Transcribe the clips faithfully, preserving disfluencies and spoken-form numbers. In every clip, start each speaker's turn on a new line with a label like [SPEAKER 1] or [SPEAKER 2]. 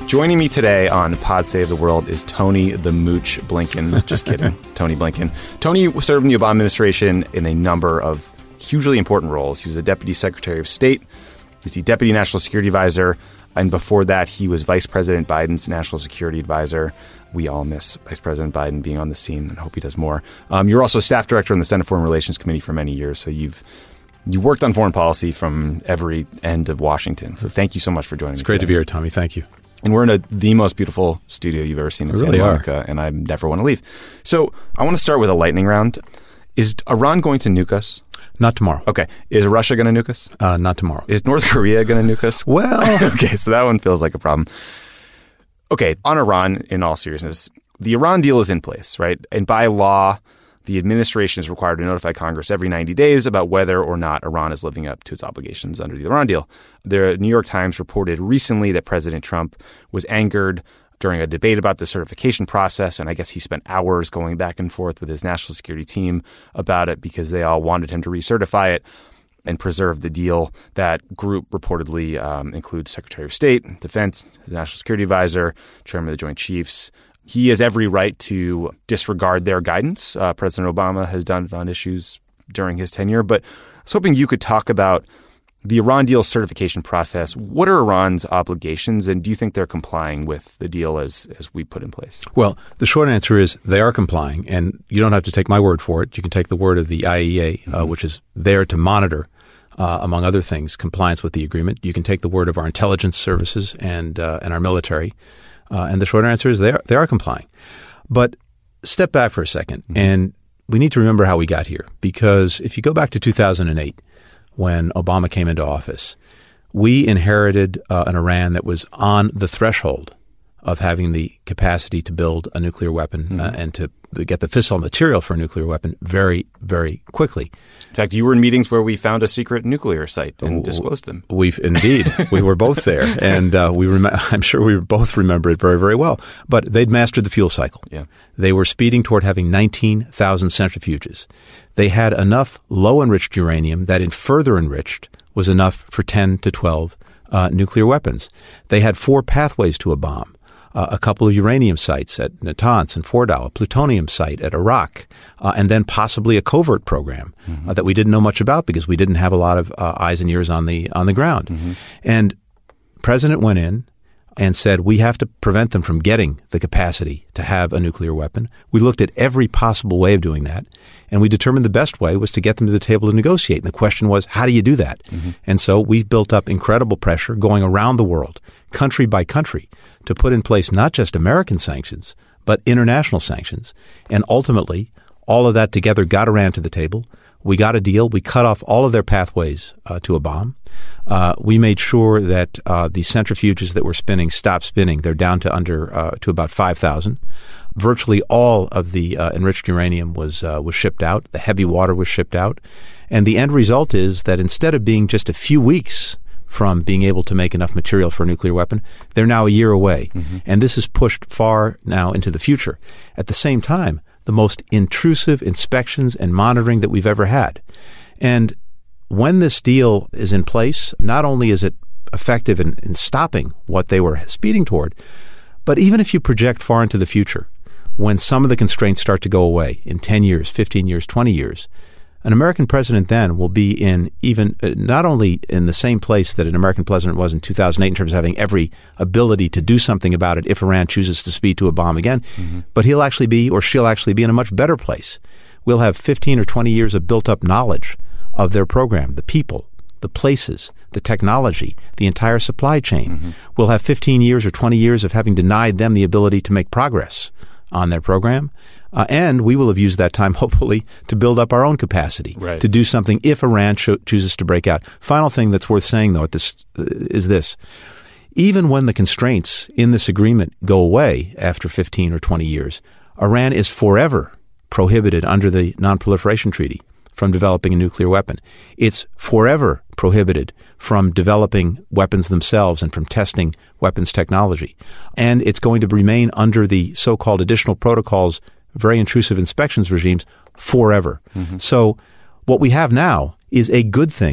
[SPEAKER 1] Joining me today on Pod Save the World is Tony the Mooch Blinken. Just kidding. Tony Blinken. Tony served in the Obama administration in a number of hugely important roles. He was the Deputy Secretary of State. He was the Deputy National Security Advisor. And before that, he was Vice President Biden's National Security Advisor. We all miss Vice President Biden being on the scene and hope he does more. Um, you're also staff director on the Senate Foreign Relations Committee for many years. So you've you worked on foreign policy from every end of Washington. So thank you so much for joining
[SPEAKER 2] it's
[SPEAKER 1] me
[SPEAKER 2] It's great
[SPEAKER 1] today.
[SPEAKER 2] to be here, Tommy. Thank you.
[SPEAKER 1] And we're in a, the most beautiful studio you've ever seen in
[SPEAKER 2] we
[SPEAKER 1] Santa
[SPEAKER 2] really
[SPEAKER 1] Monica,
[SPEAKER 2] are.
[SPEAKER 1] and I never want to leave. So I want to start with a lightning round. Is Iran going to nuke us?
[SPEAKER 2] Not tomorrow.
[SPEAKER 1] Okay. Is Russia going to nuke us?
[SPEAKER 2] Uh, not tomorrow.
[SPEAKER 1] Is North Korea going to nuke us?
[SPEAKER 2] Well.
[SPEAKER 1] Okay, so that one feels like a problem. Okay, on Iran, in all seriousness, the Iran deal is in place, right? And by law, the administration is required to notify Congress every ninety days about whether or not Iran is living up to its obligations under the Iran deal. The New York Times reported recently that President Trump was angered during a debate about the certification process, and I guess he spent hours going back and forth with his national security team about it because they all wanted him to recertify it and preserve the deal. That group reportedly um, includes Secretary of State, Defense, the National Security Advisor, Chairman of the Joint Chiefs. He has every right to disregard their guidance. Uh, President Obama has done it on issues during his tenure. But I was hoping you could talk about the Iran deal certification process. What are Iran's obligations, and do you think they're complying with the deal as as we put in place?
[SPEAKER 2] Well, the short answer is they are complying, and you don't have to take my word for it. You can take the word of the I A E A, mm-hmm. uh, which is there to monitor, uh, among other things, compliance with the agreement. You can take the word of our intelligence services and uh, and our military. Uh, and the short answer is they are, they are complying. But step back for a second, mm-hmm. and we need to remember how we got here. Because if you go back to two thousand eight, when Obama came into office, we inherited uh, an Iran that was on the threshold of having the capacity to build a nuclear weapon mm-hmm. uh, and to get the fissile material for a nuclear weapon very, very quickly.
[SPEAKER 1] In fact, you were in meetings where we found a secret nuclear site and disclosed them.
[SPEAKER 2] We've indeed. We were both there, and uh, we rem- I'm sure we both remember it very, very well. But they'd mastered the fuel cycle.
[SPEAKER 1] Yeah.
[SPEAKER 2] They were speeding toward having nineteen thousand centrifuges. They had enough low-enriched uranium that in further enriched was enough for ten to twelve uh, nuclear weapons. They had four pathways to a bomb. Uh, a couple of uranium sites at Natanz and Fordow, a plutonium site at Iraq, uh, and then possibly a covert program mm-hmm. uh, that we didn't know much about because we didn't have a lot of uh, eyes and ears on the on the ground. Mm-hmm. And President went in and said, we have to prevent them from getting the capacity to have a nuclear weapon. We looked at every possible way of doing that, and we determined the best way was to get them to the table to negotiate. And the question was, how do you do that? Mm-hmm. And so we built up incredible pressure going around the world, country by country, to put in place not just American sanctions, but international sanctions. And ultimately, all of that together got Iran to the table. We got a deal. We cut off all of their pathways uh, to a bomb. Uh, we made sure that uh, the centrifuges that were spinning stopped spinning. They're down to under uh, to about five thousand. Virtually all of the uh, enriched uranium was uh, was shipped out. The heavy water was shipped out. And the end result is that instead of being just a few weeks from being able to make enough material for a nuclear weapon, they're now a year away. Mm-hmm. And this is pushed far now into the future. At the same time, the most intrusive inspections and monitoring that we've ever had. And when this deal is in place, not only is it effective in, in stopping what they were speeding toward, but even if you project far into the future, when some of the constraints start to go away in ten years, fifteen years, twenty years, an American president then will be in even uh, not only in the same place that an American president was in two thousand eight in terms of having every ability to do something about it if Iran chooses to speed to a bomb again, mm-hmm. but he'll actually be or she'll actually be in a much better place. We'll have fifteen or twenty years of built-up knowledge of their program, the people, the places, the technology, the entire supply chain. Mm-hmm. We'll have fifteen years or twenty years of having denied them the ability to make progress on their program. Uh, and we will have used that time, hopefully, to build up our own capacity
[SPEAKER 1] right.
[SPEAKER 2] to do something if Iran cho- chooses to break out. Final thing that's worth saying, though, at this uh, is this. Even when the constraints in this agreement go away after fifteen or twenty years, Iran is forever prohibited under the Non-Proliferation Treaty from developing a nuclear weapon. It's forever prohibited from developing weapons themselves and from testing weapons technology. And it's going to remain under the so-called additional protocols, very intrusive inspections regimes, forever. Mm-hmm. So what we have now is a good thing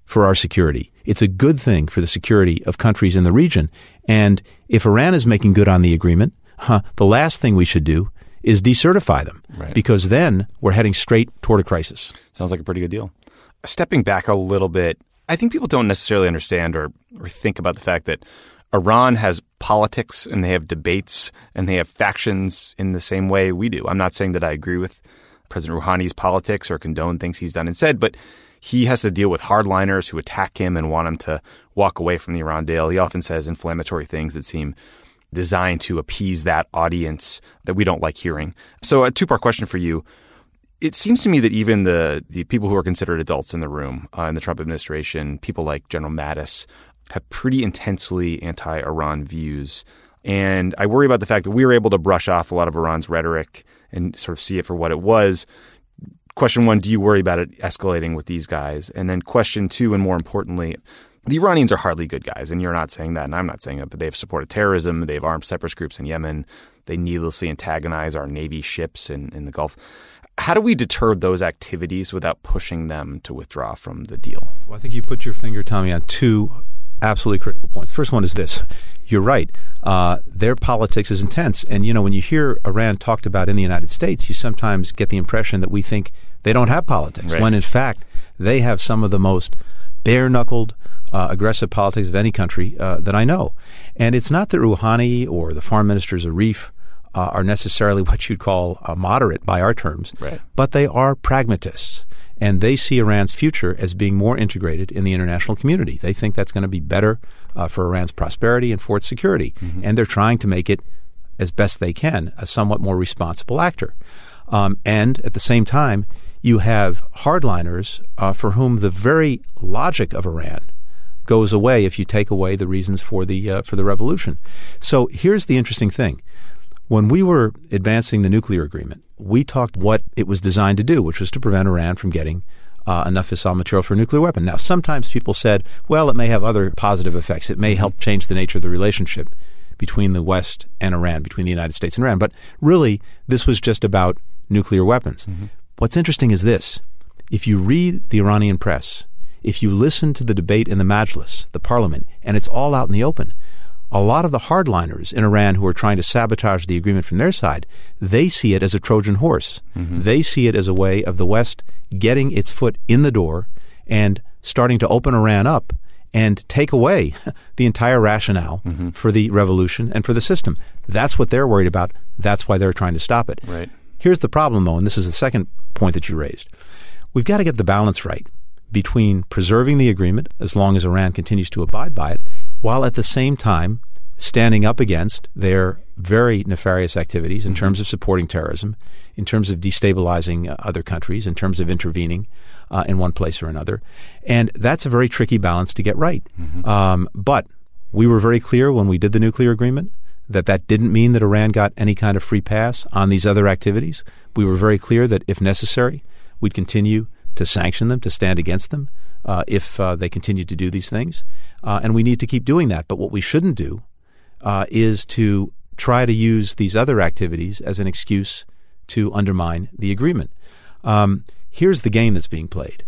[SPEAKER 2] for our security. It's a good thing for the security of countries in the region. And if Iran is making good on the agreement, huh, the last thing we should do is decertify them,
[SPEAKER 1] right.
[SPEAKER 2] because then we're heading straight toward a crisis.
[SPEAKER 1] Sounds like a pretty good deal. Stepping back a little bit, I think people don't necessarily understand or, or think about the fact that Iran has politics and they have debates and they have factions in the same way we do. I'm not saying that I agree with President Rouhani's politics or condone things he's done and said, but he has to deal with hardliners who attack him and want him to walk away from the Iran deal. He often says inflammatory things that seem designed to appease that audience that we don't like hearing. So a two-part question for you. It seems to me that even the, the people who are considered adults in the room uh, in the Trump administration, people like General Mattis, have pretty intensely anti-Iran views. And I worry about the fact that we were able to brush off a lot of Iran's rhetoric and sort of see it for what it was. Question one, do you worry about it escalating with these guys? And then question two, and more importantly, the Iranians are hardly good guys, and you're not saying that, and I'm not saying it, but they've supported terrorism. They've armed separatist groups in Yemen. They needlessly antagonize our Navy ships in, in the Gulf. How do we deter those activities without pushing them to withdraw from the deal?
[SPEAKER 2] Well, I think you put your finger, Tommy, on two absolutely critical points. The first one is this. You're right. Uh, their politics is intense. And, you know, when you hear Iran talked about in the United States, you sometimes get the impression that we think they don't have politics,
[SPEAKER 1] right.
[SPEAKER 2] when in fact they have some of the most bare-knuckled, uh, aggressive politics of any country uh, that I know. And it's not that Rouhani or the foreign minister Zarif uh, are necessarily what you'd call uh, moderate by our terms,
[SPEAKER 1] right.
[SPEAKER 2] but they are pragmatists. And they see Iran's future as being more integrated in the international community. They think that's going to be better uh, for Iran's prosperity and for its security. Mm-hmm. And they're trying to make it, as best they can, a somewhat more responsible actor. Um, and at the same time, you have hardliners uh, for whom the very logic of Iran goes away if you take away the reasons for the uh, for the revolution. So here's the interesting thing. When we were advancing the nuclear agreement, we talked what it was designed to do, which was to prevent Iran from getting uh, enough fissile material for a nuclear weapon. Now, sometimes people said, well, it may have other positive effects. It may help change the nature of the relationship between the West and Iran, between the United States and Iran. But really, this was just about nuclear weapons. Mm-hmm. What's interesting is this. If you read the Iranian press, if you listen to the debate in the Majlis, the parliament, and it's all out in the open, a lot of the hardliners in Iran who are trying to sabotage the agreement from their side, they see it as a Trojan horse. Mm-hmm. They see it as a way of the West getting its foot in the door and starting to open Iran up and take away the entire rationale mm-hmm. for the revolution and for the system. That's what they're worried about. That's why they're trying to stop it.
[SPEAKER 1] Right.
[SPEAKER 2] Here's the problem, though, and this is the second point that you raised. We've got to get the balance right between preserving the agreement as long as Iran continues to abide by it, while at the same time standing up against their very nefarious activities in mm-hmm. terms of supporting terrorism, in terms of destabilizing uh, other countries, in terms of intervening uh, in one place or another. And that's a very tricky balance to get right. Mm-hmm. Um, but we were very clear when we did the nuclear agreement that that didn't mean that Iran got any kind of free pass on these other activities. We were very clear that if necessary, we'd continue to sanction them, to stand against them uh, if uh, they continue to do these things. Uh, and we need to keep doing that. But what we shouldn't do uh, is to try to use these other activities as an excuse to undermine the agreement. Um, here's the game that's being played.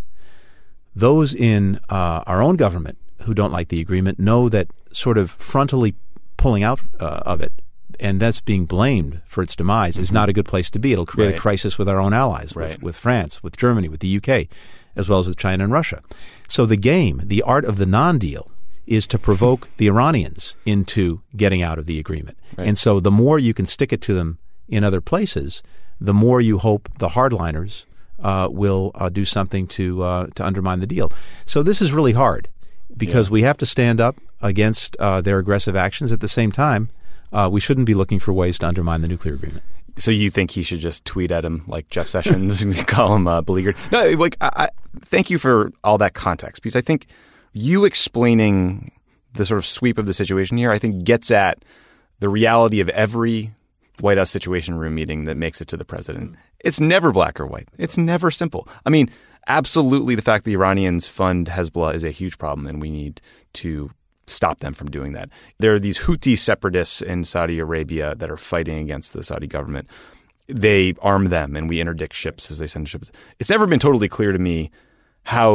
[SPEAKER 2] Those in uh, our own government who don't like the agreement know that sort of frontally pulling out uh, of it, and that's being blamed for its demise, mm-hmm. is not a good place to be. It'll create right. a crisis with our own allies,
[SPEAKER 1] right.
[SPEAKER 2] with, with France, with Germany, with the U K, as well as with China and Russia. So the game, the art of the non-deal, is to provoke the Iranians into getting out of the agreement. Right. And so the more you can stick it to them in other places, the more you hope the hardliners uh, will uh, do something to uh, to undermine the deal. So this is really hard because yeah. we have to stand up against uh, their aggressive actions. At the same time, uh, we shouldn't be looking for ways to undermine the nuclear agreement.
[SPEAKER 1] So you think he should just tweet at him like Jeff Sessions and call him uh, beleaguered? No, like I, I, thank you for all that context, because I think you explaining the sort of sweep of the situation here, I think gets at the reality of every White House Situation Room meeting that makes it to the president. It's never black or white. It's never simple. I mean, absolutely the fact the Iranians fund Hezbollah is a huge problem, and we need to stop them from doing that. There are these Houthi separatists in Saudi Arabia that are fighting against the Saudi government. They arm them, and we interdict ships as they send ships. It's never been totally clear to me how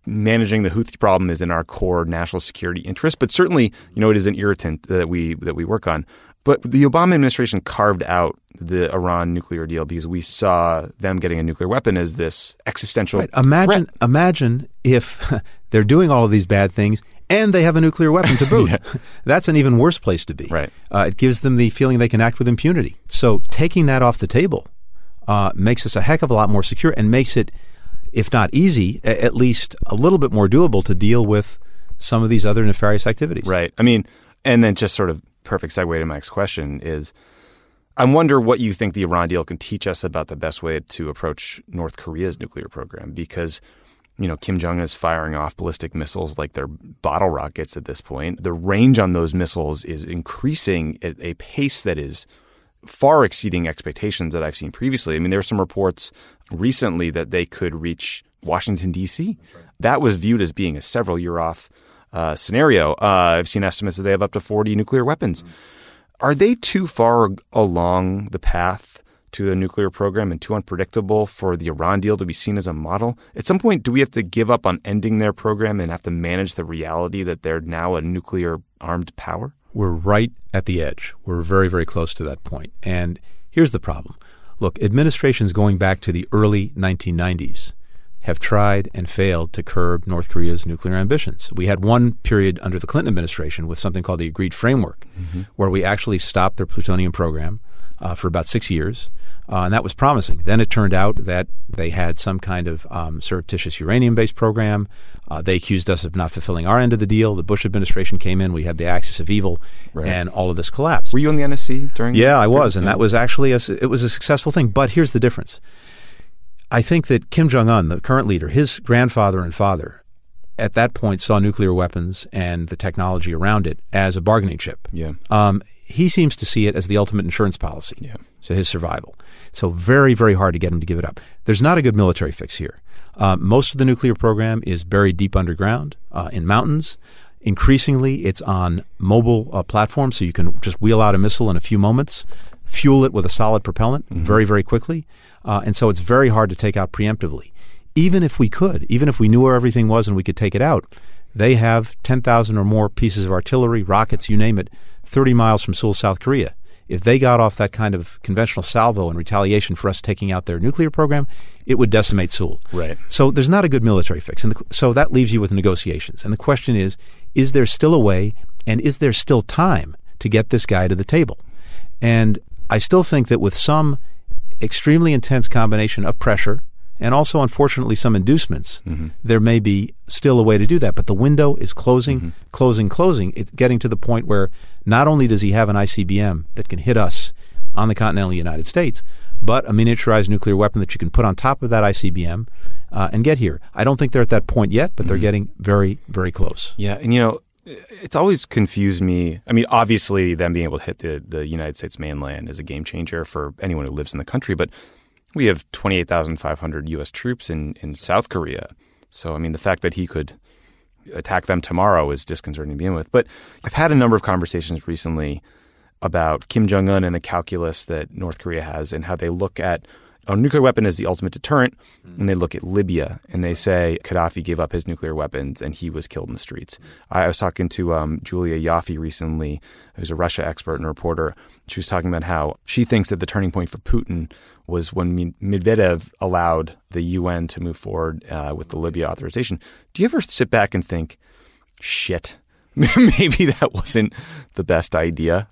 [SPEAKER 1] managing the Houthi problem is in our core national security interest, but certainly, you know, it is an irritant that we that we work on. But the Obama administration carved out the Iran nuclear deal because we saw them getting a nuclear weapon as this existential
[SPEAKER 2] right. Imagine,
[SPEAKER 1] threat.
[SPEAKER 2] Imagine if they're doing all of these bad things and they have a nuclear weapon to boot.
[SPEAKER 1] Yeah.
[SPEAKER 2] That's an even worse place to be.
[SPEAKER 1] Right.
[SPEAKER 2] Uh, it gives them the feeling they can act with impunity. So taking that off the table uh, makes us a heck of a lot more secure and makes it, if not easy, a- at least a little bit more doable to deal with some of these other nefarious activities.
[SPEAKER 1] Right. I mean, and then just sort of perfect segue to my next question is, I wonder what you think the Iran deal can teach us about the best way to approach North Korea's nuclear program, because, you know, Kim Jong-un is firing off ballistic missiles like they're bottle rockets at this point. The range on those missiles is increasing at a pace that is far exceeding expectations that I've seen previously. I mean, there were some reports recently that they could reach Washington, D C. Right. That was viewed as being a several year off Uh, scenario. Uh, I've seen estimates that they have up to forty nuclear weapons. Mm-hmm. Are they too far along the path to a nuclear program and too unpredictable for the Iran deal to be seen as a model? At some point, do we have to give up on ending their program and have to manage the reality that they're now a nuclear-armed power?
[SPEAKER 2] We're right at the edge. We're very, very close to that point. And here's the problem. Look, administrations going back to the early nineteen nineties have tried and failed to curb North Korea's nuclear ambitions. We had one period under the Clinton administration with something called the Agreed Framework, mm-hmm. where we actually stopped their plutonium program uh, for about six years, uh, and that was promising. Then it turned out that they had some kind of um, surreptitious uranium-based program. Uh, they accused us of not fulfilling our end of the deal. The Bush administration came in. We had the axis of evil, right. and all of this collapsed.
[SPEAKER 1] Were you on the N S C during?
[SPEAKER 2] Yeah, I was, and that was actually a, it was a successful thing. But here's the difference. I think that Kim Jong-un, the current leader, his grandfather and father, at that point saw nuclear weapons and the technology around it as a bargaining chip.
[SPEAKER 1] Yeah.
[SPEAKER 2] Um, he seems to see it as the ultimate insurance policy
[SPEAKER 1] yeah.
[SPEAKER 2] to his survival. So very, very hard to get him to give it up. There's not a good military fix here. Uh, most of the nuclear program is buried deep underground uh, in mountains. Increasingly, it's on mobile uh, platforms, so you can just wheel out a missile in a few moments, fuel it with a solid propellant mm-hmm. very, very quickly. Uh, and so it's very hard to take out preemptively. Even if we could, even if we knew where everything was and we could take it out, they have ten thousand or more pieces of artillery, rockets, you name it, thirty miles from Seoul, South Korea. If they got off that kind of conventional salvo in retaliation for us taking out their nuclear program, it would decimate Seoul.
[SPEAKER 1] Right.
[SPEAKER 2] So there's not a good military fix. And the, so that leaves you with negotiations. And the question is, is there still a way and is there still time to get this guy to the table? And I still think that with some extremely intense combination of pressure and also, unfortunately, some inducements, mm-hmm. there may be still a way to do that. But the window is closing, mm-hmm. closing, closing. It's getting to the point where not only does he have an I C B M that can hit us on the continental United States, but a miniaturized nuclear weapon that you can put on top of that I C B M uh, and get here. I don't think they're at that point yet, but mm-hmm. they're getting very, very close.
[SPEAKER 1] Yeah, and you know, it's always confused me. I mean, obviously, them being able to hit the, the United States mainland is a game changer for anyone who lives in the country, but we have twenty-eight thousand five hundred U S troops in, in South Korea. So, I mean, the fact that he could attack them tomorrow is disconcerting to begin with. But I've had a number of conversations recently about Kim Jong-un and the calculus that North Korea has and how they look at a nuclear weapon as the ultimate deterrent, mm. and they look at Libya and they say Gaddafi gave up his nuclear weapons and he was killed in the streets. Mm. I was talking to um, Julia Yaffe recently, who's a Russia expert and reporter. She was talking about how she thinks that the turning point for Putin was when Medvedev allowed the U N to move forward uh, with the Libya authorization. Do you ever sit back and think, shit, maybe that wasn't the best idea?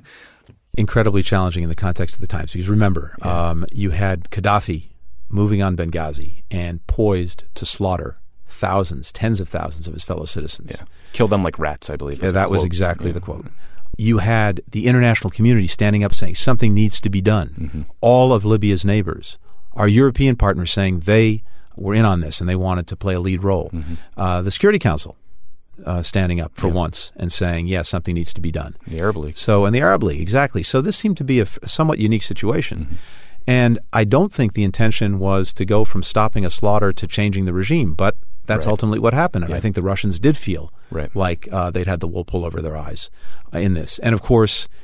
[SPEAKER 2] Incredibly challenging in the context of the times. Because remember, yeah. um, you had Gaddafi moving on Benghazi and poised to slaughter thousands, tens of thousands of his fellow citizens.
[SPEAKER 1] Yeah. Kill them like rats, I believe.
[SPEAKER 2] Yeah, that was exactly yeah. the quote. You had the international community standing up saying something needs to be done. Mm-hmm. All of Libya's neighbors, our European partners saying they were in on this and they wanted to play a lead role. Mm-hmm. Uh, the Security Council Uh, standing up for yeah. once and saying, yes, yeah, something needs to be done.
[SPEAKER 1] The Arab League.
[SPEAKER 2] So, and the Arab League, exactly. So this seemed to be a, f- a somewhat unique situation. Mm-hmm. And I don't think the intention was to go from stopping a slaughter to changing the regime, but that's right. ultimately what happened. And yeah. I think the Russians did feel
[SPEAKER 1] right.
[SPEAKER 2] like uh, they'd had the wool pulled over their eyes uh, in this. And of course,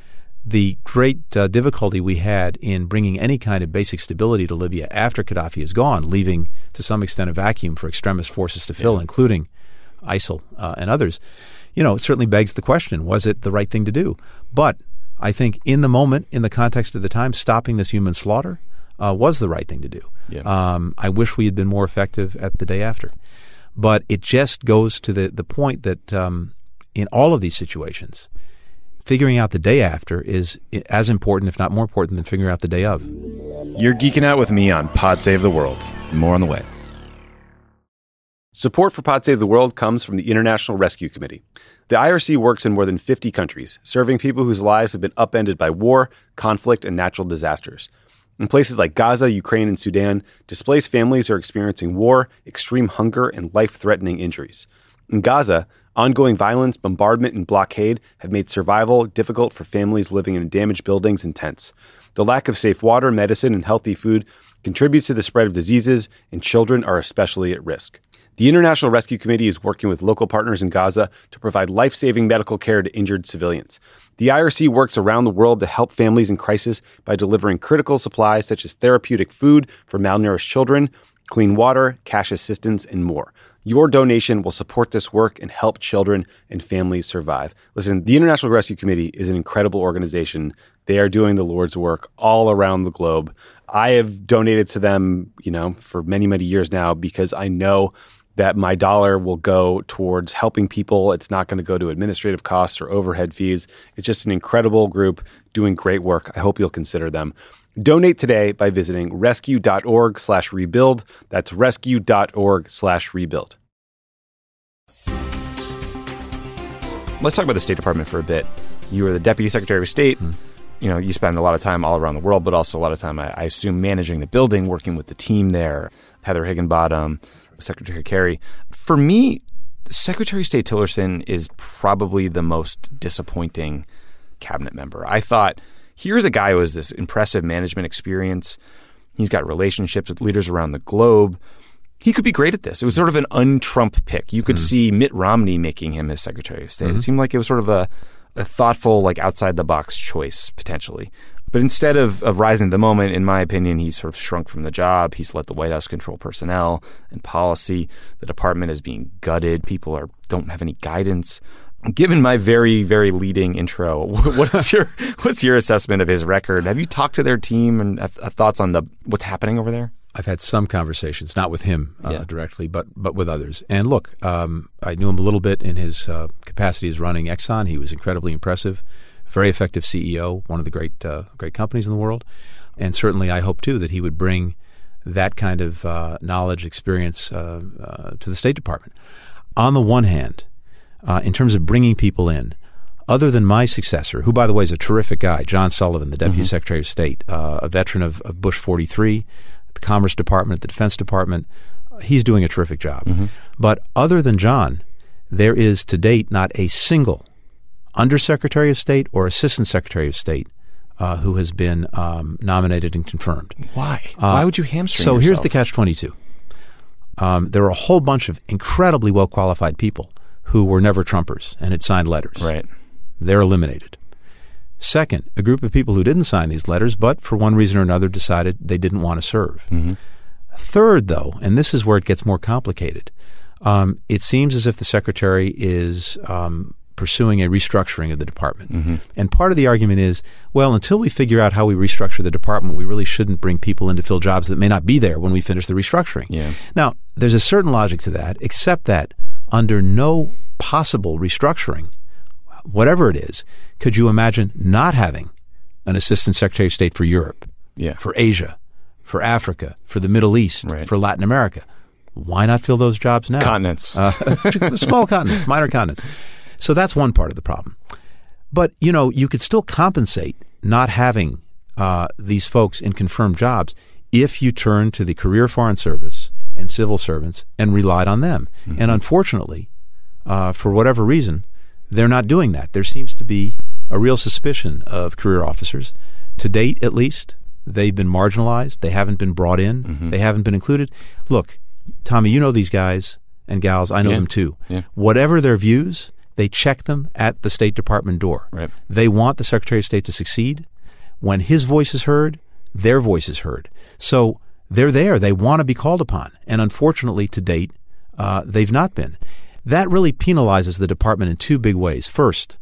[SPEAKER 2] the great uh, difficulty we had in bringing any kind of basic stability to Libya after Gaddafi is gone, leaving to some extent a vacuum for extremist forces to fill, yeah. including ISIL uh, and others, you know, it certainly begs the question, was it the right thing to do? But I think in the moment, in the context of the time, stopping this human slaughter uh, was the right thing to do.
[SPEAKER 1] Yeah.
[SPEAKER 2] Um, I wish we had been more effective at the day after. But it just goes to the, the point that um, in all of these situations, figuring out the day after is as important, if not more important, than figuring out the day of.
[SPEAKER 1] You're geeking out with me on Pod Save the World. More on the way. Support for Pod Save the World comes from the International Rescue Committee. The I R C works in more than fifty countries, serving people whose lives have been upended by war, conflict, and natural disasters. In places like Gaza, Ukraine, and Sudan, displaced families are experiencing war, extreme hunger, and life-threatening injuries. In Gaza, ongoing violence, bombardment, and blockade have made survival difficult for families living in damaged buildings and tents. The lack of safe water, medicine, and healthy food contributes to the spread of diseases, and children are especially at risk. The International Rescue Committee is working with local partners in Gaza to provide life-saving medical care to injured civilians. The I R C works around the world to help families in crisis by delivering critical supplies such as therapeutic food for malnourished children, clean water, cash assistance, and more. Your donation will support this work and help children and families survive. Listen, the International Rescue Committee is an incredible organization. They are doing the Lord's work all around the globe. I have donated to them, you know, for many, many years now because I know that my dollar will go towards helping people. It's not going to go to administrative costs or overhead fees. It's just an incredible group doing great work. I hope you'll consider them. Donate today by visiting rescue.org slash rebuild. That's rescue.org slash rebuild. Let's talk about the State Department for a bit. You were the Deputy Secretary of State. Hmm. You know, you spend a lot of time all around the world, but also a lot of time, I, I assume, managing the building, working with the team there, Heather Higginbottom, Secretary Kerry. For me, Secretary of State Tillerson is probably the most disappointing cabinet member. I thought, here's a guy who has this impressive management experience. He's got relationships with leaders around the globe. He could be great at this. It was sort of an un-Trump pick. You could mm-hmm. see Mitt Romney making him his Secretary of State. Mm-hmm. It seemed like it was sort of a, a thoughtful, like outside-the-box choice, potentially. But instead of, of rising to the moment, in my opinion, he's sort of shrunk from the job. He's let the White House control personnel and policy. The department is being gutted. People are don't have any guidance. Given my very, very leading intro, what is your what's your assessment of his record? Have you talked to their team and have, have thoughts on the what's happening over there?
[SPEAKER 2] I've had some conversations, not with him uh, yeah. directly, but but with others. And look, um, I knew him a little bit in his uh, capacity as running Exxon. He was incredibly impressive. Very effective C E O, one of the great uh, great companies in the world. And certainly I hope, too, that he would bring that kind of uh, knowledge, experience uh, uh, to the State Department. On the one hand, uh, in terms of bringing people in, other than my successor, who, by the way, is a terrific guy, John Sullivan, the Deputy mm-hmm. Secretary of State, uh, a veteran of, of Bush forty-three, the Commerce Department, the Defense Department, he's doing a terrific job. Mm-hmm. But other than John, there is to date not a single Undersecretary of State or Assistant Secretary of State uh, who has been um, nominated and confirmed.
[SPEAKER 1] Why?
[SPEAKER 2] Uh,
[SPEAKER 1] Why would you hamstring
[SPEAKER 2] So
[SPEAKER 1] yourself?
[SPEAKER 2] Here's the catch twenty-two. Um, there are a whole bunch of incredibly well-qualified people who were never Trumpers and had signed letters.
[SPEAKER 1] Right.
[SPEAKER 2] They're eliminated. Second, a group of people who didn't sign these letters but for one reason or another decided they didn't want to serve. Mm-hmm. Third, though, and this is where it gets more complicated, um, it seems as if the Secretary is um, pursuing a restructuring of the department. Mm-hmm. And part of the argument is, well, until we figure out how we restructure the department, we really shouldn't bring people in to fill jobs that may not be there when we finish the restructuring.
[SPEAKER 1] Yeah.
[SPEAKER 2] Now, there's a certain logic to that, except that under no possible restructuring, whatever it is, could you imagine not having an Assistant Secretary of State for Europe,
[SPEAKER 1] yeah.
[SPEAKER 2] for Asia, for Africa, for the Middle East,
[SPEAKER 1] right.
[SPEAKER 2] for Latin America? Why not fill those jobs now?
[SPEAKER 1] Continents.
[SPEAKER 2] Uh, small continents, minor continents. So that's one part of the problem. But, you know, you could still compensate not having uh, these folks in confirmed jobs if you turn to the career foreign service and civil servants and relied on them. Mm-hmm. And unfortunately, uh, for whatever reason, they're not doing that. There seems to be a real suspicion of career officers. To date, at least, they've been marginalized. They haven't been brought in. Mm-hmm. They haven't been included. Look, Tommy, you know these guys and gals. I know
[SPEAKER 1] yeah.
[SPEAKER 2] them too.
[SPEAKER 1] Yeah.
[SPEAKER 2] Whatever their views, They check them at the State Department door.
[SPEAKER 1] Right.
[SPEAKER 2] They want the Secretary of State to succeed. When his voice is heard, their voice is heard. So they're there. They want to be called upon. And unfortunately, to date, uh, they've not been. That really penalizes the department in two big ways. First,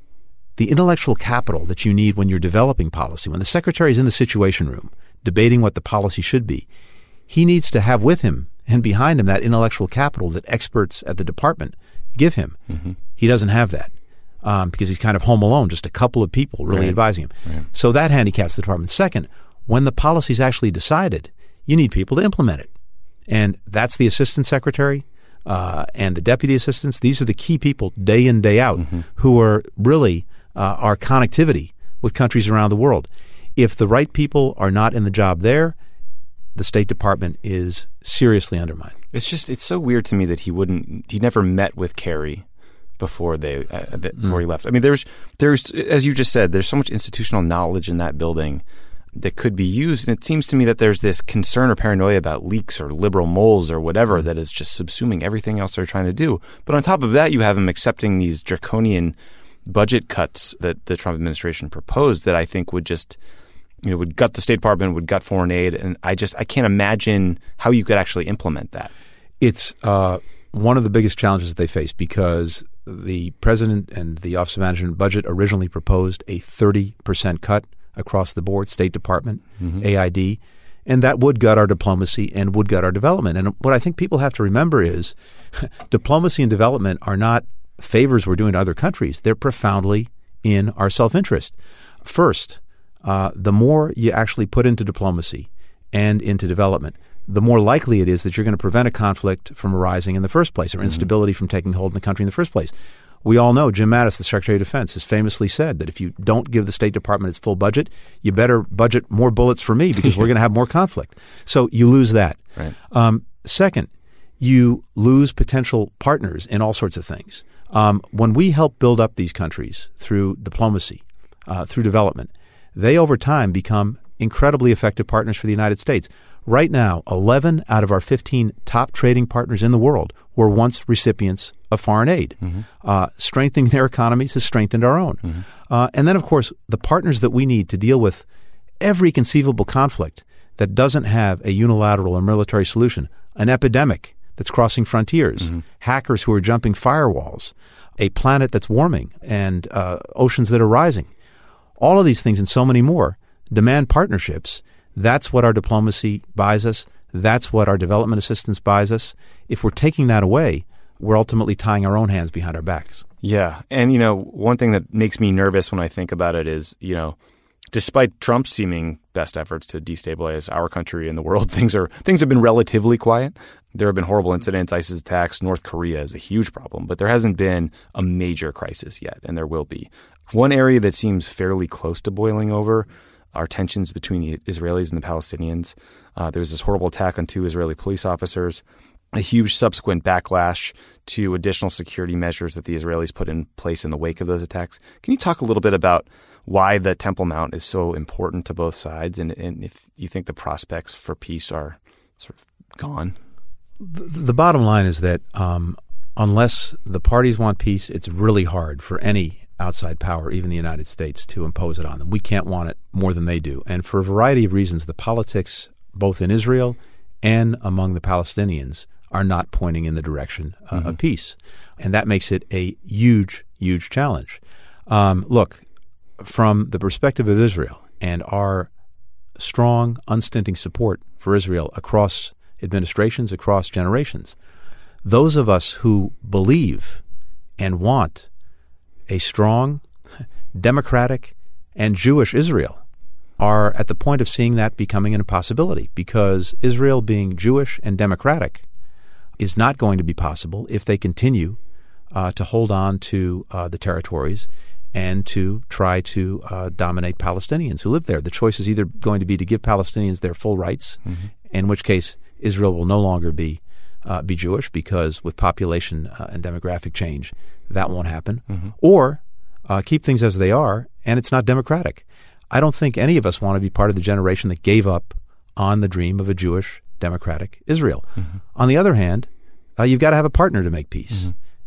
[SPEAKER 2] the intellectual capital that you need when you're developing policy, when the secretary is in the Situation Room debating what the policy should be, he needs to have with him and behind him that intellectual capital that experts at the department give him. Mm-hmm. He doesn't have that um, because he's kind of home alone, just a couple of people really
[SPEAKER 1] right.
[SPEAKER 2] advising him.
[SPEAKER 1] Right.
[SPEAKER 2] So that handicaps the department. Second, when the policy is actually decided, you need people to implement it. And that's the assistant secretary uh, and the deputy assistants. These are the key people day in, day out mm-hmm. who are really uh, our connectivity with countries around the world. If the right people are not in the job there, the State Department is seriously undermined.
[SPEAKER 1] It's just, it's so weird to me that he wouldn't, he never met with Kerry before they, uh, before mm. he left. I mean, there's, there's, as you just said, there's so much institutional knowledge in that building that could be used. And it seems to me that there's this concern or paranoia about leaks or liberal moles or whatever that is just subsuming everything else they're trying to do. But on top of that, you have him accepting these draconian budget cuts that the Trump administration proposed that I think would just, you know, would gut the State Department, would gut foreign aid. And I just, I can't imagine how you could actually implement that.
[SPEAKER 2] It's uh, one of the biggest challenges that they face because the president and the Office of Management and Budget originally proposed a thirty percent cut across the board, State Department, mm-hmm. A I D, and that would gut our diplomacy and would gut our development. And what I think people have to remember is diplomacy and development are not favors we're doing to other countries. They're profoundly in our self-interest. First, uh, the more you actually put into diplomacy and into development, the more likely it is that you're going to prevent a conflict from arising in the first place or instability mm-hmm. from taking hold in the country in the first place. We all know Jim Mattis, the Secretary of Defense, has famously said that if you don't give the State Department its full budget, you better budget more bullets for me because we're going to have more conflict. So you lose that.
[SPEAKER 1] Right.
[SPEAKER 2] Um, second, you lose potential partners in all sorts of things. Um, when we help build up these countries through diplomacy, uh, through development, they over time become incredibly effective partners for the United States. Right now, eleven out of our fifteen top trading partners in the world were once recipients of foreign aid. Mm-hmm. Uh, strengthening their economies has strengthened our own. Mm-hmm. Uh, and then, of course, the partners that we need to deal with every conceivable conflict that doesn't have a unilateral or military solution, an epidemic that's crossing frontiers, mm-hmm. hackers who are jumping firewalls, a planet that's warming, and uh, oceans that are rising. All of these things and so many more demand partnerships. That's what our diplomacy buys us. That's what our development assistance buys us. If we're taking that away, we're ultimately tying our own hands behind our backs.
[SPEAKER 1] Yeah. And, you know, one thing that makes me nervous when I think about it is, you know, despite Trump's seeming best efforts to destabilize our country and the world, things are things have been relatively quiet. There have been horrible incidents, ISIS attacks. North Korea is a huge problem, but there hasn't been a major crisis yet, and there will be. One area that seems fairly close to boiling over are tensions between the Israelis and the Palestinians. Uh, there was this horrible attack on two Israeli police officers, a huge subsequent backlash to additional security measures that the Israelis put in place in the wake of those attacks. Can you talk a little bit about why the Temple Mount is so important to both sides and, and if you think the prospects for peace are sort of gone?
[SPEAKER 2] The, the bottom line is that um, unless the parties want peace, it's really hard for any outside power, even the United States, to impose it on them. We can't want it more than they do. And for a variety of reasons, the politics, both in Israel and among the Palestinians, are not pointing in the direction uh, mm-hmm. of peace. And that makes it a huge, huge challenge. Um, look, from the perspective of Israel and our strong, unstinting support for Israel across administrations, across generations, those of us who believe and want a strong, democratic, and Jewish Israel are at the point of seeing that becoming an impossibility because Israel being Jewish and democratic is not going to be possible if they continue uh, to hold on to uh, the territories and to try to uh, dominate Palestinians who live there. The choice is either going to be to give Palestinians their full rights, mm-hmm. in which case Israel will no longer be uh, be Jewish because with population uh, and demographic change, that won't happen, mm-hmm. or uh, keep things as they are, and it's not democratic. I don't think any of us want to be part of the generation that gave up on the dream of a Jewish, democratic Israel. Mm-hmm. On the other hand, uh, you've got to have a partner to make peace. Mm-hmm.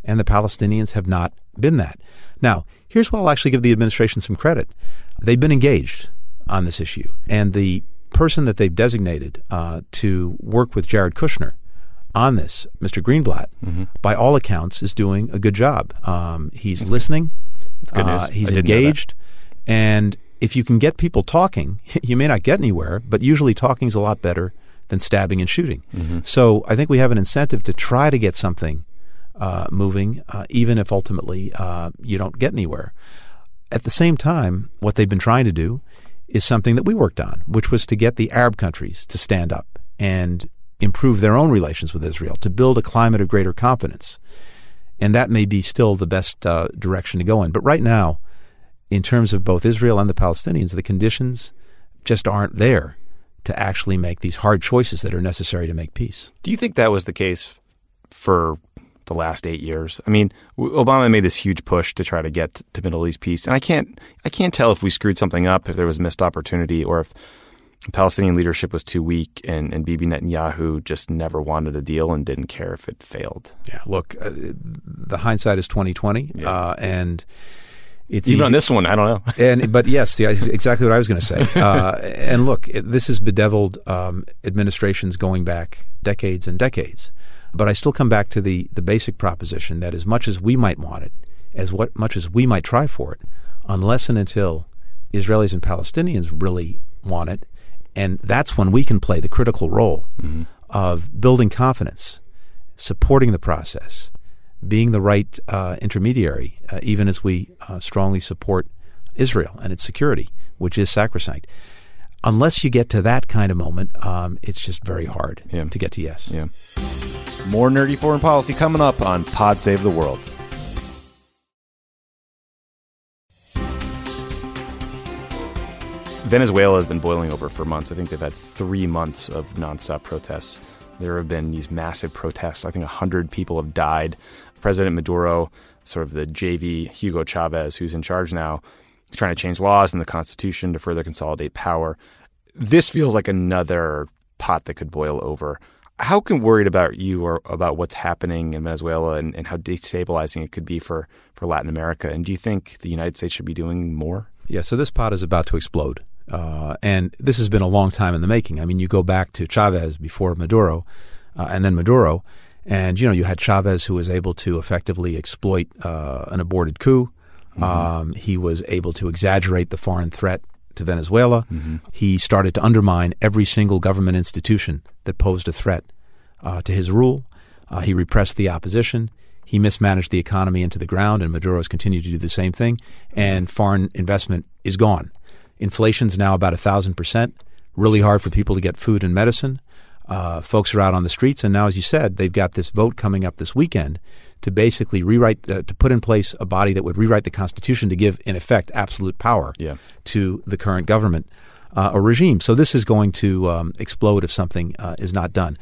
[SPEAKER 2] and the Palestinians have not been that. Now, here's where I'll actually give the administration some credit. They've been engaged on this issue, and the person that they've designated uh, to work with Jared Kushner on this, Mister Greenblatt, mm-hmm. by all accounts, is doing a good job. Um, he's listening.
[SPEAKER 1] That's good
[SPEAKER 2] uh,
[SPEAKER 1] news.
[SPEAKER 2] He's
[SPEAKER 1] I didn't
[SPEAKER 2] engaged. And if you can get people talking, you may not get anywhere, but usually talking is a lot better than stabbing and shooting. Mm-hmm. So I think we have an incentive to try to get something uh, moving, uh, even if ultimately uh, you don't get anywhere. At the same time, what they've been trying to do is something that we worked on, which was to get the Arab countries to stand up and improve their own relations with Israel, to build a climate of greater confidence. And that may be still the best uh, direction to go in. But right now, in terms of both Israel and the Palestinians, the conditions just aren't there to actually make these hard choices that are necessary to make peace.
[SPEAKER 1] Do you think that was the case for the last eight years? I mean, Obama made this huge push to try to get to Middle East peace, and I can't, I can't tell if we screwed something up, if there was missed opportunity, or if Palestinian leadership was too weak, and, and Bibi Netanyahu just never wanted a deal and didn't care if it failed.
[SPEAKER 2] Yeah, look, uh, the hindsight is twenty twenty, yeah. uh, and it's
[SPEAKER 1] even
[SPEAKER 2] easy.
[SPEAKER 1] On this one, I don't know.
[SPEAKER 2] and but yes, yeah, exactly what I was going to say. Uh, and look, it, this has bedeviled um, administrations going back decades and decades. But I still come back to the the basic proposition that as much as we might want it, as what much as we might try for it, unless and until Israelis and Palestinians really want it. And that's when we can play the critical role mm-hmm. of building confidence, supporting the process, being the right uh, intermediary, uh, even as we uh, strongly support Israel and its security, which is sacrosanct. Unless you get to that kind of moment, um, it's just very hard yeah. to get to yes.
[SPEAKER 1] Yeah. More nerdy foreign policy coming up on Pod Save the World. Venezuela has been boiling over for months. I think they've had three months of nonstop protests. There have been these massive protests. I think one hundred people have died. President Maduro, sort of the J V Hugo Chavez, who's in charge now, is trying to change laws in the Constitution to further consolidate power. This feels like another pot that could boil over. How can worried about you or about what's happening in Venezuela and, and how destabilizing it could be for, for Latin America? And do you think the United States should be doing more?
[SPEAKER 2] Yeah, so this pot is about to explode. Uh, and this has been a long time in the making. I mean, you go back to Chavez before Maduro, uh, and then Maduro, and, you know, you had Chavez who was able to effectively exploit uh, an aborted coup. Mm-hmm. Um, he was able to exaggerate the foreign threat to Venezuela. Mm-hmm. He started to undermine every single government institution that posed a threat uh, to his rule. Uh, he repressed the opposition. He mismanaged the economy into the ground, and Maduro has continued to do the same thing. And foreign investment is gone. Inflation's now about one thousand percent. Really hard for people to get food and medicine. Uh, folks are out on the streets. And now, as you said, they've got this vote coming up this weekend to basically rewrite, uh, to put in place a body that would rewrite the Constitution to give, in effect, absolute power yeah. to the current government uh, or regime. So this is going to um, explode if something uh, is not done.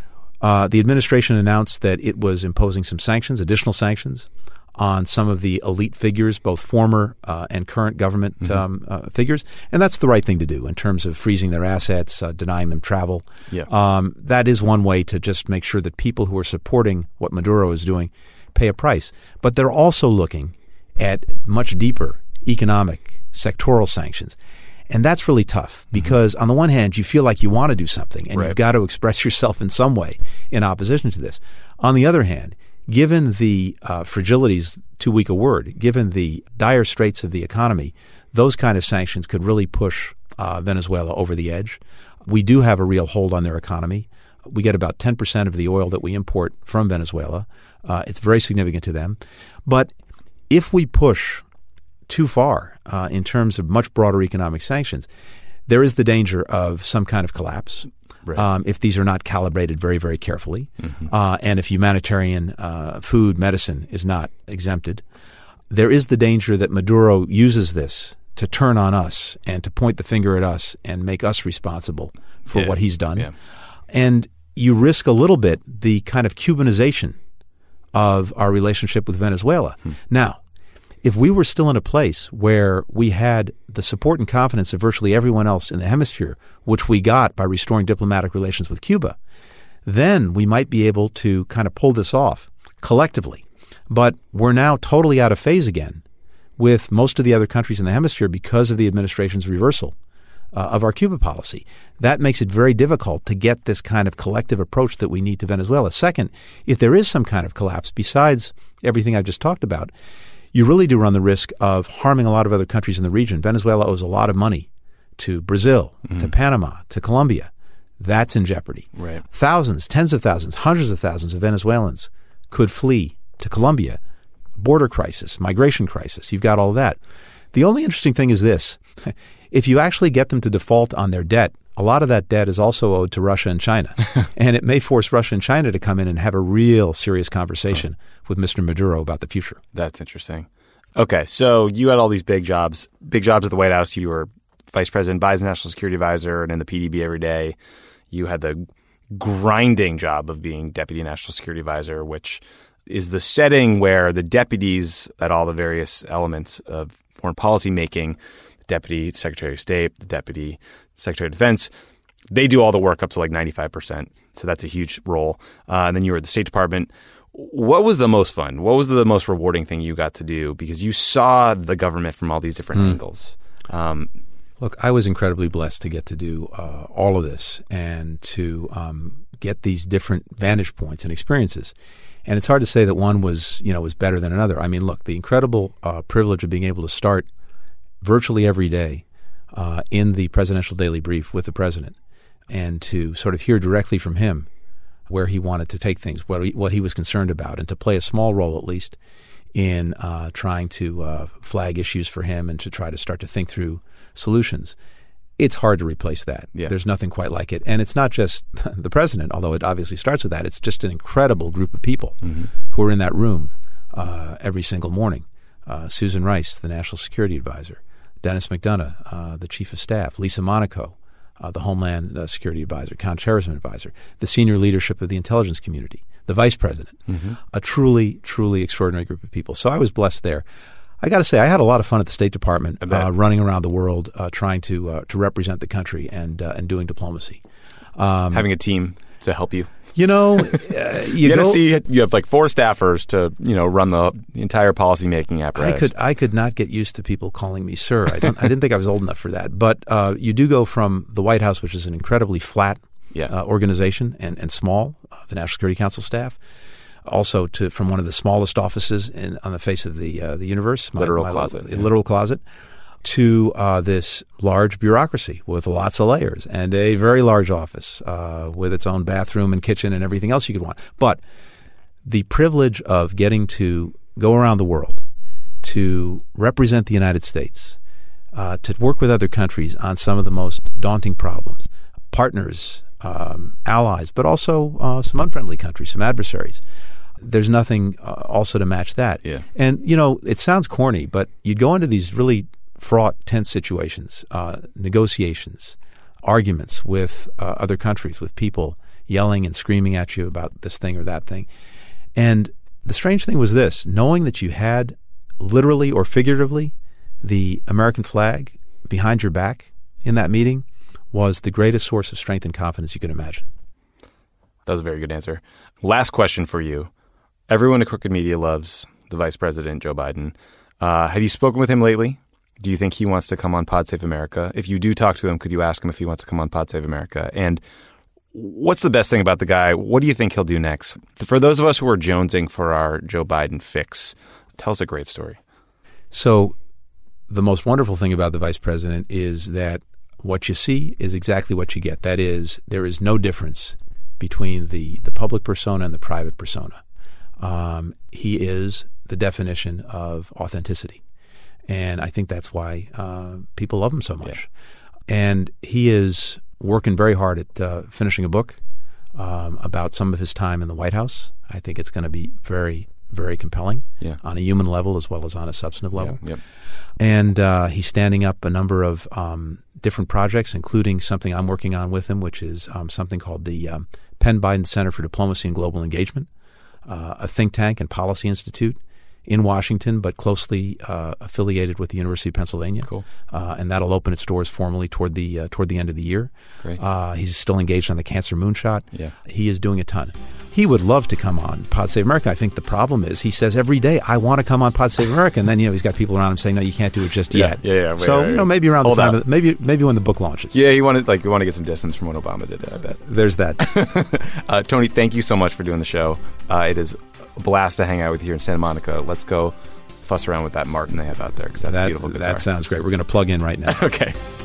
[SPEAKER 2] Uh, the administration announced that it was imposing some sanctions, additional sanctions, on some of the elite figures, both former uh, and current government mm-hmm. um, uh, figures. And that's the right thing to do in terms of freezing their assets, uh, denying them travel. Yeah. Um, that is one way to just make sure that people who are supporting what Maduro is doing pay a price. But they're also looking at much deeper economic, sectoral sanctions. And that's really tough because, mm-hmm. on the one hand, you feel like you want to do something and right. you've got to express yourself in some way in opposition to this. On the other hand, given the uh, fragilities, too weak a word, given the dire straits of the economy, those kind of sanctions could really push uh, Venezuela over the edge. We do have a real hold on their economy. We get about ten percent of the oil that we import from Venezuela. Uh, it's very significant to them. But if we push too far uh, in terms of much broader economic sanctions, there is the danger of some kind of collapse. Right. Um, if these are not calibrated very, very carefully, mm-hmm. uh, and if humanitarian uh, food, medicine is not exempted, there is the danger that Maduro uses this to turn on us and to point the finger at us and make us responsible for yeah. what he's done. Yeah. And you risk a little bit the kind of Cubanization of our relationship with Venezuela. Hmm. Now, if we were still in a place where we had the support and confidence of virtually everyone else in the hemisphere, which we got by restoring diplomatic relations with Cuba, then we might be able to kind of pull this off collectively. But we're now totally out of phase again with most of the other countries in the hemisphere because of the administration's reversal uh, of our Cuba policy. That makes it very difficult to get this kind of collective approach that we need to Venezuela. Second, if there is some kind of collapse, besides everything I've just talked about, you really do run the risk of harming a lot of other countries in the region. Venezuela owes a lot of money to Brazil, mm-hmm. to Panama, to Colombia. That's in jeopardy.
[SPEAKER 1] Right.
[SPEAKER 2] Thousands, tens of thousands, hundreds of thousands of Venezuelans could flee to Colombia. Border crisis, migration crisis. You've got all of that. The only interesting thing is this. If you actually get them to default on their debt, a lot of that debt is also owed to Russia and China. And it may force Russia and China to come in and have a real serious conversation oh. with Mister Maduro about the future.
[SPEAKER 1] That's interesting. Okay, so you had all these big jobs, big jobs at the White House. You were Vice President Biden's National Security Advisor and in the P D B every day. You had the grinding job of being Deputy National Security Advisor, which is the setting where the deputies at all the various elements of foreign policy making, the Deputy Secretary of State, the Deputy Secretary of Defense, they do all the work up to like ninety-five percent. So that's a huge role. Uh, and then you were at the State Department. What was the most fun? What was the most rewarding thing you got to do? Because you saw the government from all these different mm. angles. Um,
[SPEAKER 2] Look, I was incredibly blessed to get to do uh, all of this and to um, get these different vantage points and experiences. And it's hard to say that one was, you know, was better than another. I mean, look, the incredible uh, privilege of being able to start virtually every day uh, in the presidential daily brief with the president and to sort of hear directly from him where he wanted to take things, what he, what he was concerned about, and to play a small role at least in uh, trying to uh, flag issues for him and to try to start to think through solutions. It's hard to replace that.
[SPEAKER 1] Yeah.
[SPEAKER 2] There's nothing quite like it. And it's not just the president, although it obviously starts with that. It's just an incredible group of people mm-hmm. who are in that room uh, every single morning. Uh, Susan Rice, the National Security Advisor, Dennis McDonough, uh, the Chief of Staff, Lisa Monaco, uh, the Homeland uh, Security Advisor, Counterterrorism Advisor, the senior leadership of the intelligence community, the Vice President, mm-hmm. a truly, truly extraordinary group of people. So I was blessed there. I got to say, I had a lot of fun at the State Department, uh, running around the world, uh, trying to uh, to represent the country and uh, and doing diplomacy. Um,
[SPEAKER 1] Having a team to help you.
[SPEAKER 2] You know, uh, you,
[SPEAKER 1] you
[SPEAKER 2] go,
[SPEAKER 1] see, you have like four staffers to you know run the entire policy making apparatus.
[SPEAKER 2] I could I could not get used to people calling me sir. I don't I didn't think I was old enough for that. But uh, you do go from the White House, which is an incredibly flat yeah. uh, organization and and small, uh, the National Security Council staff. Also, to from one of the smallest offices in, on the face of the uh, the universe, my,
[SPEAKER 1] literal
[SPEAKER 2] my
[SPEAKER 1] closet,
[SPEAKER 2] little,
[SPEAKER 1] yeah.
[SPEAKER 2] literal closet, to uh, this large bureaucracy with lots of layers and a very large office uh, with its own bathroom and kitchen and everything else you could want. But the privilege of getting to go around the world, to represent the United States, uh, to work with other countries on some of the most daunting problems, partners, um, allies, but also uh, some unfriendly countries, some adversaries. There's nothing uh, also to match that.
[SPEAKER 1] Yeah.
[SPEAKER 2] And, you know, it sounds corny, but you'd go into these really fraught, tense situations, uh, negotiations, arguments with uh, other countries, with people yelling and screaming at you about this thing or that thing. And the strange thing was this, knowing that you had literally or figuratively the American flag behind your back in that meeting was the greatest source of strength and confidence you could imagine.
[SPEAKER 1] That was a very good answer. Last question for you. Everyone at Crooked Media loves the Vice President, Joe Biden. Uh, have you spoken with him lately? Do you think he wants to come on Pod Save America? If you do talk to him, could you ask him if he wants to come on Pod Save America? And what's the best thing about the guy? What do you think he'll do next? For those of us who are jonesing for our Joe Biden fix, tell us a great story.
[SPEAKER 2] So the most wonderful thing about the Vice President is that what you see is exactly what you get. That is, there is no difference between the, the public persona and the private persona. Um, he is the definition of authenticity. And I think that's why uh, people love him so much. Yeah. And he is working very hard at uh, finishing a book um, about some of his time in the White House. I think it's going to be very, very compelling
[SPEAKER 1] yeah.
[SPEAKER 2] on a human level as well as on a substantive level.
[SPEAKER 1] Yeah. Yep.
[SPEAKER 2] And uh, he's standing up a number of um, different projects, including something I'm working on with him, which is um, something called the um, Penn Biden Center for Diplomacy and Global Engagement, uh, a think tank and policy institute in Washington, but closely uh, affiliated with the University of Pennsylvania.
[SPEAKER 1] Cool.
[SPEAKER 2] Uh, and that'll open its doors formally toward the uh, toward the end of the year.
[SPEAKER 1] Great.
[SPEAKER 2] Uh, he's still engaged on the Cancer Moonshot.
[SPEAKER 1] Yeah.
[SPEAKER 2] He is doing a ton. He would love to come on Pod Save America. I think the problem is he says every day, I want to come on Pod Save America. And then, you know, he's got people around him saying, no, you can't do it just
[SPEAKER 1] Yeah,
[SPEAKER 2] yet.
[SPEAKER 1] yeah, yeah. Wait,
[SPEAKER 2] so,
[SPEAKER 1] wait,
[SPEAKER 2] you know,
[SPEAKER 1] wait.
[SPEAKER 2] maybe around
[SPEAKER 1] Hold
[SPEAKER 2] the time,
[SPEAKER 1] up.
[SPEAKER 2] of, maybe maybe when the book launches.
[SPEAKER 1] Yeah, you wanted like you want to get some distance from when Obama did it, I bet.
[SPEAKER 2] There's that.
[SPEAKER 1] uh, Tony, thank you so much for doing the show. Uh, it is a blast to hang out with you here in Santa Monica. Let's go fuss around with that Martin they have out there because that's
[SPEAKER 2] that,
[SPEAKER 1] a beautiful guitar.
[SPEAKER 2] That sounds great. We're going to plug in right now.
[SPEAKER 1] Okay.